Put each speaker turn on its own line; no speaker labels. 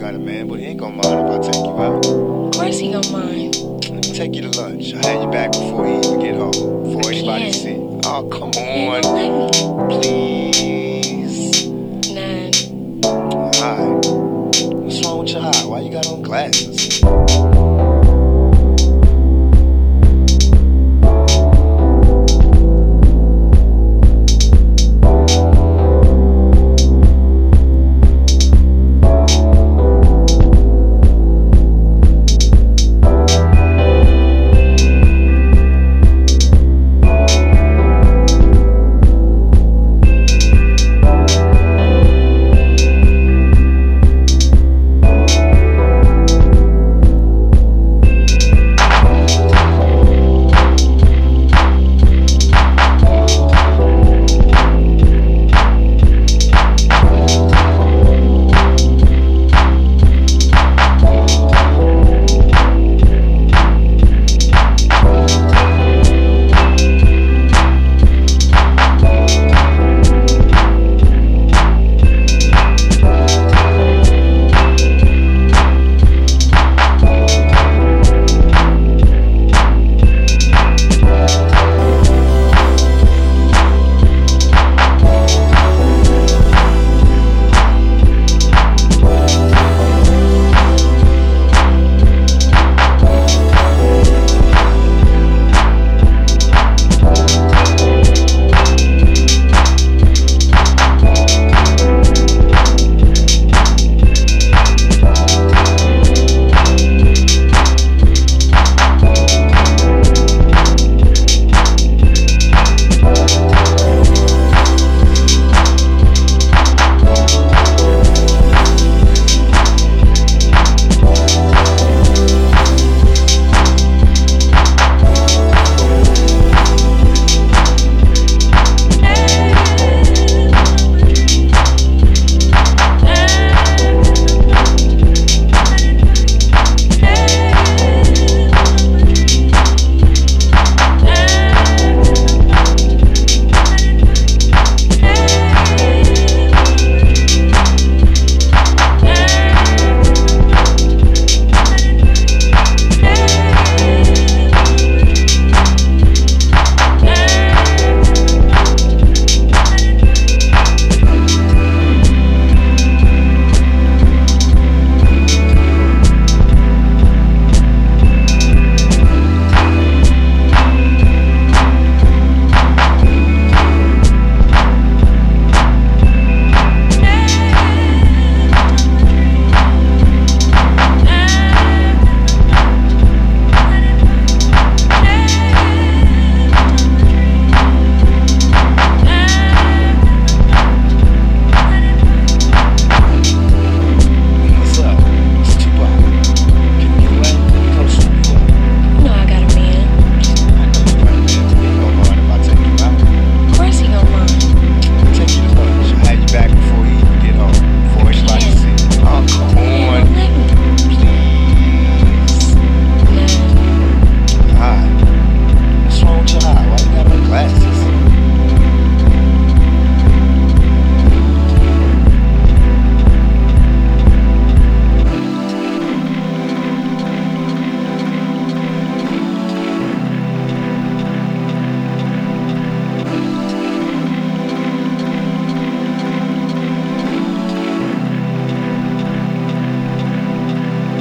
got a man, but he ain't gonna mind if I take you out.
Of course he gonna mind.
Let me take you to lunch. I'll have you back before he even get home. Before anybody
can't.
see. Oh, come
You ain't
on.
gonna let
Please.
me. Nah.
Alright. What's wrong with your eye? Why you got on glasses?